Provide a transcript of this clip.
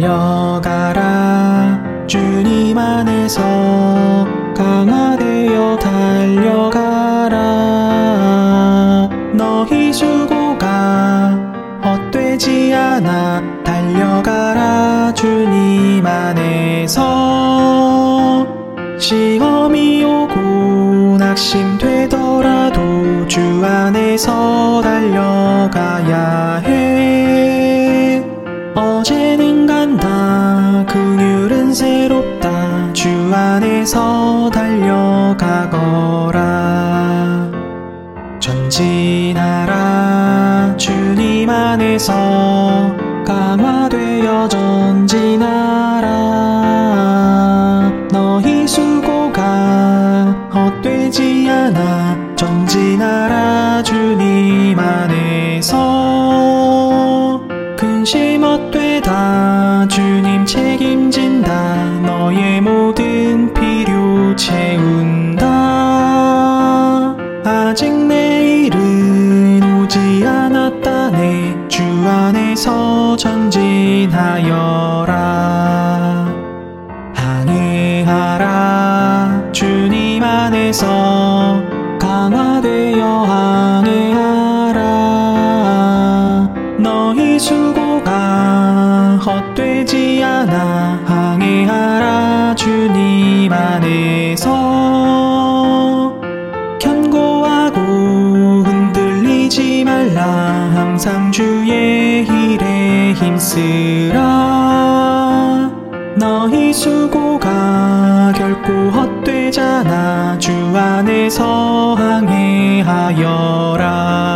달려가라 주님 안에서 강화되어 달려가라. 너희 수고가 헛되지 않아 달려가라 주님 안에서. 시험이 오고 낙심되더라도 주 안에서 달려가야 해. 어제는 간다 긍휼은 새롭다 주 안에서 달려가거라. 전진하라 주님 안에서 강화되어 전진하라. 너희 수고가 헛되지 않아 전진하라 주님 안에서. 근심 헛되다 주님 책임진다 너의 모든 필요 채운다. 아직 내일은 오지 않았다네 주 안에서 전진하여라. 항해하라 주님 안에서 강화되어 항해하라. 너희 수고가 헛되지 않아 항해하라 주님 안에서. 견고하고 흔들리지 말라 항상 주의 일에 힘쓰라. 너희 수고가 결코 헛되잖아 주 안에서 항해하여라.